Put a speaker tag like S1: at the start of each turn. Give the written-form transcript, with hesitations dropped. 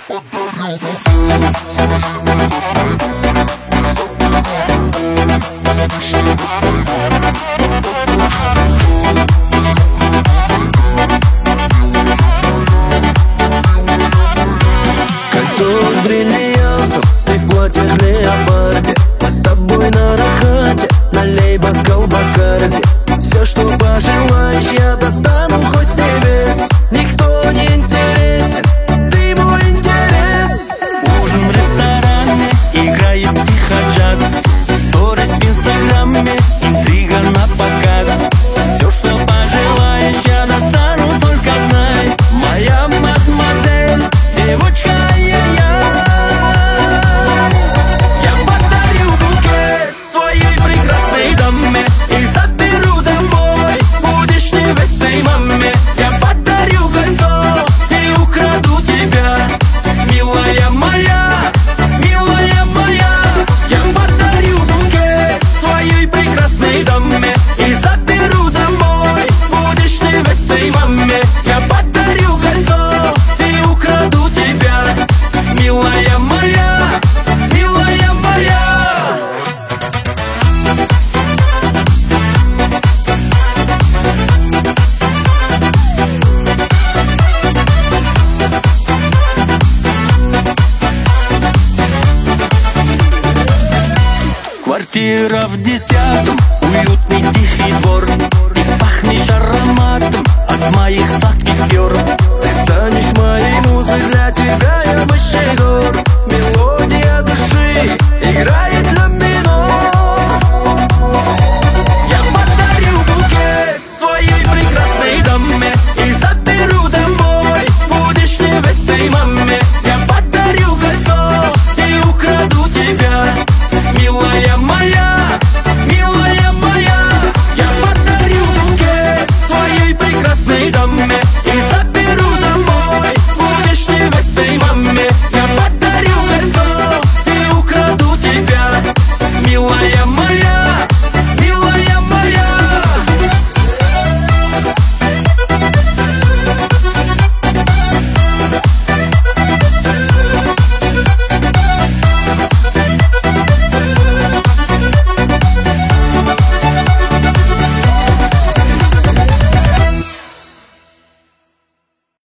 S1: С бриллиантом, ты в платьях леопарде. Мы с тобой на рахате, налей бокал Бакарди. Все, что пожелаешь, я достану хоть с небес. Никто не интересен, ты мой интерес.
S2: Ужин в ресторане, играет тихо джаз. Сторис в инстаграме, интрига на показ. Все, что пожелаешь, я достану, только знай. Моя мадемуазель, девочка. И заберу домой, будешь невестой маме. Я подарю кольцо и украду тебя, милая моя, милая моя. Я подарю букет своей прекрасной даме и заберу домой, будешь невестой маме. Я подарю кольцо и украду тебя, милая моя, милая моя. Квартира в 10